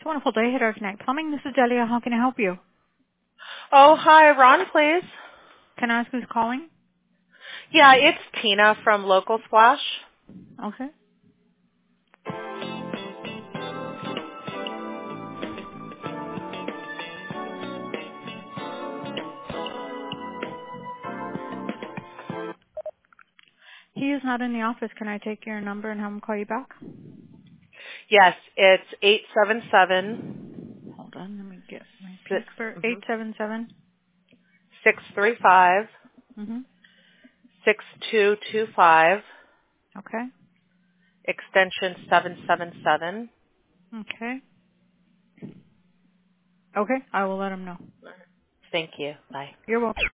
Wonderful day, Hit Connect Plumbing. This is Delia. How can I help you? Oh, hi, Ron, please. Can I ask who's calling? Yeah, it's Tina from Local Splash. Okay. He is not in the office. Can I take your number and have him call you back? Yes, it's 877 Hold on. Let me get my paper. 877. 635 Mm-hmm. 6225, Okay. extension 777. Okay. Okay. I will let him know. Thank you. Bye. You're welcome.